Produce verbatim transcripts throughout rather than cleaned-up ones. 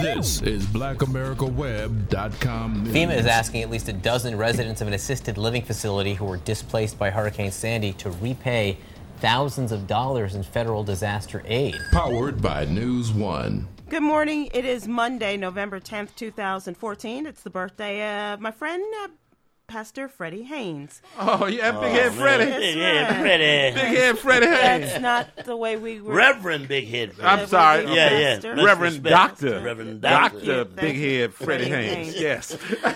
This is black america web dot com news. FEMA is asking at least a dozen residents of an assisted living facility who were displaced by Hurricane Sandy to repay thousands of dollars in federal disaster aid. Powered by News One. Good morning. It is Monday, November tenth, two thousand fourteen. It's the birthday of my friend, uh, Pastor Freddie Haynes. Oh, yeah, Big Head Freddie. Big Head Freddie. Big Head Freddie Haynes. That's not the way we were. Reverend Big Head Freddie. I'm sorry. Okay. Yeah, yeah. Pastor. Much Reverend respect. Doctor. Reverend Doctor. Doctor Big Head Freddie Freddie Haynes. Haynes. Yes.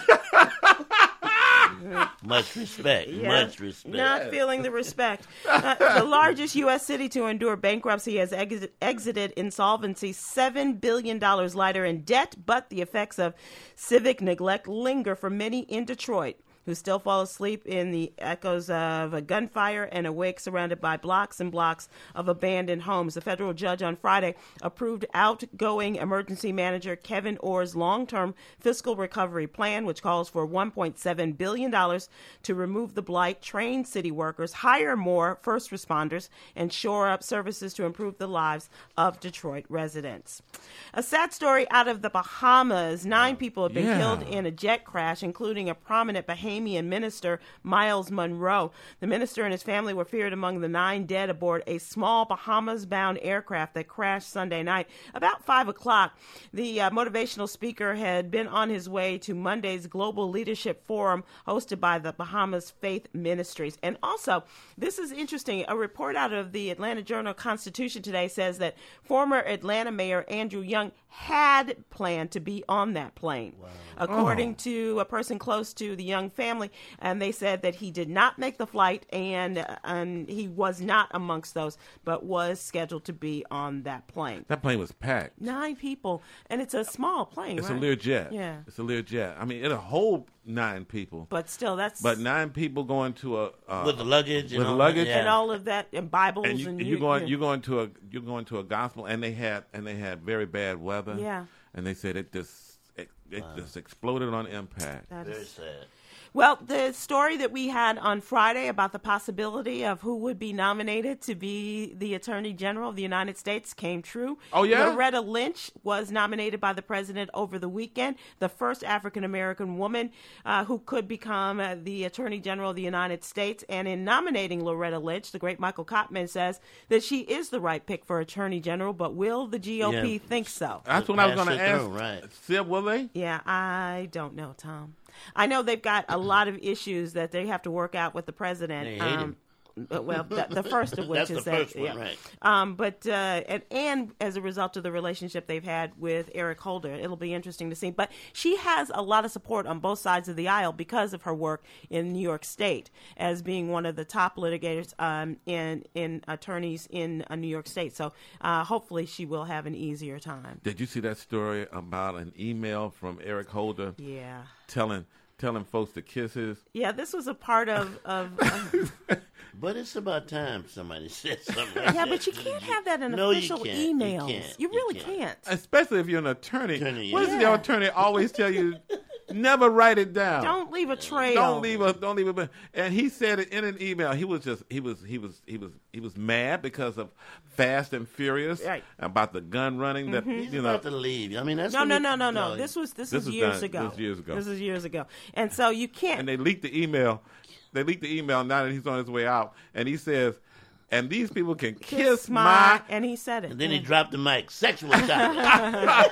Much respect. Yeah. Much respect. Not feeling the respect. Uh, the largest U S city to endure bankruptcy has ex- exited insolvency, seven billion dollars lighter in debt, but the effects of civic neglect linger for many in Detroit, who still fall asleep in the echoes of a gunfire and awake surrounded by blocks and blocks of abandoned homes. A federal judge on Friday approved outgoing emergency manager Kevin Orr's long-term fiscal recovery plan, which calls for one point seven billion dollars to remove the blight, train city workers, hire more first responders, and shore up services to improve the lives of Detroit residents. A sad story out of the Bahamas. Nine people have been Yeah. killed in a jet crash, including a prominent Bahamian minister, Miles Monroe. The minister and his family were feared among the nine dead aboard a small Bahamas-bound aircraft that crashed Sunday night about five o'clock. The uh, motivational speaker had been on his way to Monday's Global Leadership Forum hosted by the Bahamas Faith Ministries. And also, this is interesting, a report out of the Atlanta Journal-Constitution today says that former Atlanta Mayor Andrew Young had planned to be on that plane. Wow. According Oh. to a person close to the Young family, and they said that he did not make the flight, and, uh, and he was not amongst those, but was scheduled to be on that plane. That plane was packed. Nine people, and it's a small plane, It's right? a Learjet. Yeah. It's a Learjet. I mean, it'll hold nine people. But still, that's... But nine people going to a uh, With the luggage. with and the all luggage? that, yeah. and all of that, and Bibles, and you, and and you, you're going yeah. you're going to a you're going to a gospel, and they had and they had very bad weather. Yeah. And they said it just it, it just exploded on impact. That Very is- sad. Well, the story that we had on Friday about the possibility of who would be nominated to be the Attorney General of the United States came true. Oh, yeah? Loretta Lynch was nominated by the president over the weekend, the first African-American woman uh, who could become uh, the Attorney General of the United States. And in nominating Loretta Lynch, the great Michael Kottman says that she is the right pick for Attorney General, but will the G O P Yeah. think so? That's what I was Pass going to it ask. through, right. Sid, will they? Yeah, I don't know, Tom. I know they've got a lot of issues that they have to work out with the president. They hate him. uh, well, the, the first of which That's is the that, first one, yeah. right. Um, but uh, and, and as a result of the relationship they've had with Eric Holder, it'll be interesting to see. But she has a lot of support on both sides of the aisle because of her work in New York State as being one of the top litigators um, in in attorneys in uh, New York State. So uh, hopefully she will have an easier time. Did you see that story about an email from Eric Holder Yeah. telling telling folks to kiss his? Yeah, this was a part of, of, of But it's about time somebody said something like yeah, that. but you can't have that in No, you official can't. You emails. can't. You You really can't. can't. Especially if you're an attorney. Attorney, What does yeah. your attorney always tell you? Never write it down. Don't leave a trail. Don't leave a don't leave a and he said it in an email. He was just he was he was he was he was mad because of Fast and Furious, Right. about the gun running that He's you know. about to leave. I mean, that's No, when no, he- no, no, no. This was this, This was was years done- ago. this was years ago. This was years ago. And so you can't. And they leaked the email. They leaked the email now that he's on his way out, and he says, "And these people can kiss, kiss my." my, and he said it. And then he Yeah. dropped the mic. Sexual chocolate.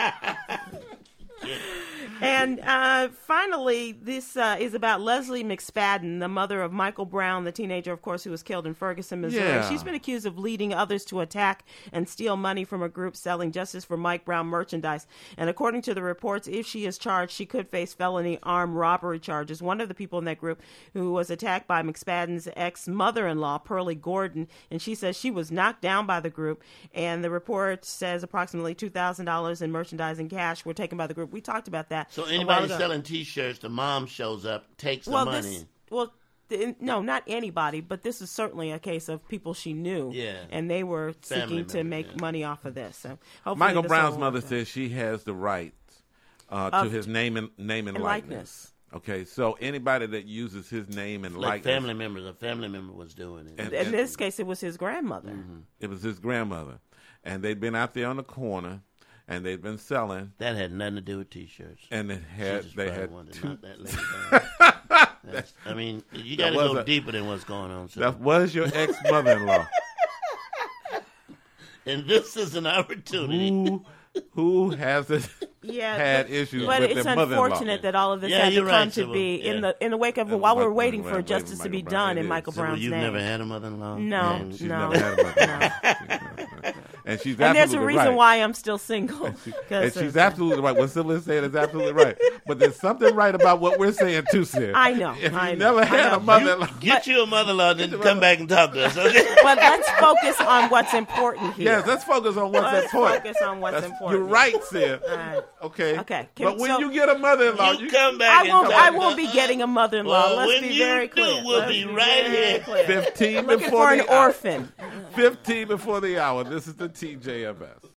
And uh, finally, this uh, is about Leslie McSpadden, the mother of Michael Brown, the teenager, of course, who was killed in Ferguson, Missouri. Yeah. She's been accused of leading others to attack and steal money from a group selling Justice for Mike Brown merchandise. And according to the reports, if she is charged, she could face felony armed robbery charges. One of the people in that group who was attacked by McSpadden's ex-mother-in-law, Pearlie Gordon, and she says she was knocked down by the group. And the report says approximately two thousand dollars in merchandise and cash were taken by the group. We talked about that. So a while anybody ago. selling T-shirts, the mom shows up, takes well, the money. This, well, th- no, not anybody, but this is certainly a case of people she knew. Yeah. And they were Family seeking to members, make yeah. money off of this. So hopefully Michael this Brown's will mother work out. says she has the right uh, Of- to his name and name and, and likeness. Okay, so anybody that uses his name and like likeness, family members, a family member was doing it. And- In this case, it was his grandmother. it was his grandmother, and they'd been out there on the corner, and they've been selling. That had nothing to do with T-shirts. And it She had just they probably had wanted to two. knock that lady down. That's- I mean, you got to was go a- deeper than what's going on. Sir. That was your ex mother-in-law. And this is an opportunity. who who hasn't Yeah, had but, issues but with it's their mother-in-law? unfortunate that all of this Yeah, had to you're come right, to Sybil. be in Yeah. the in the wake of And while Michael- we're waiting wait, for wait, justice to Michael be Brown, done it in is. Michael So, well, Brown's you've name. never had a mother-in-law? No. Yeah. She's No. never had a mother-in-law. And she's And there's a absolutely reason right. why I'm still single. And 'cause she's of- absolutely right. What Sybil is saying is absolutely right. But there's something right about what we're saying too, Sid. I know, If you I know, never I had know. a mother-in-law, Get you a mother-in-law, then come back and talk to us, okay? But let's focus on what's important here. yes, let's focus on what's Let's important. focus on what's That's- important. You're right, Sid. right. Okay. Okay. Can- But when so- you get a mother-in-law, You you come back I and won't. talk I to won't be us. getting a mother-in-law. Well, Let's when be you very do, clear. we'll Let's be right very here. clear. fifteen Looking before for an the hour. orphan. fifteen before the hour. This is the T J F S.